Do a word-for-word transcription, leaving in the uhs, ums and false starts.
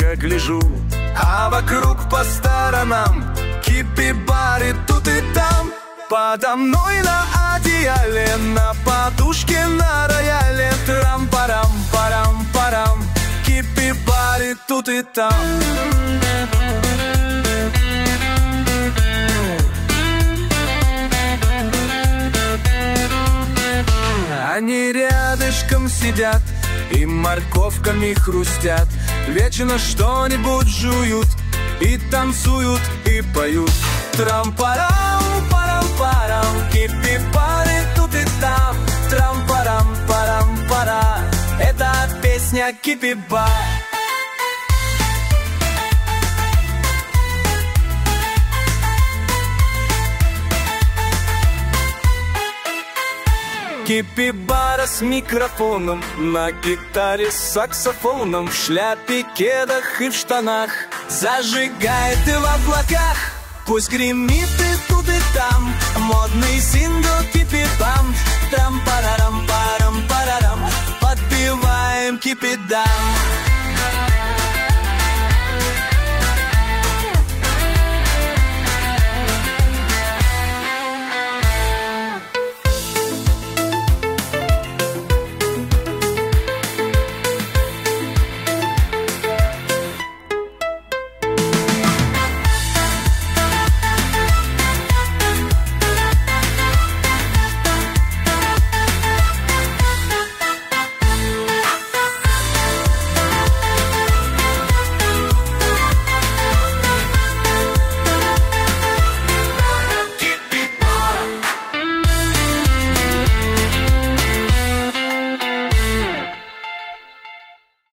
тихо гляжу, а вокруг по сторонам кипибары тут и там. Подо мной на одеяле, на подушке, на рояле трам-парам-парам-парам, кипибары тут и там. Они рядышком сидят и морковками хрустят, вечно что-нибудь жуют и танцуют, и поют. Трам-парам, парам-парам, кипибары тут и там. Трам-парам, парам-пара, это песня кипибар. Кипибара с микрофоном, на гитаре с саксофоном, в шляпе, кедах и в штанах зажигает и в облаках. Пусть гремит и тут и там модный сингл кипибам. Трам-парарам-парам-парарам, подпеваем кипидам.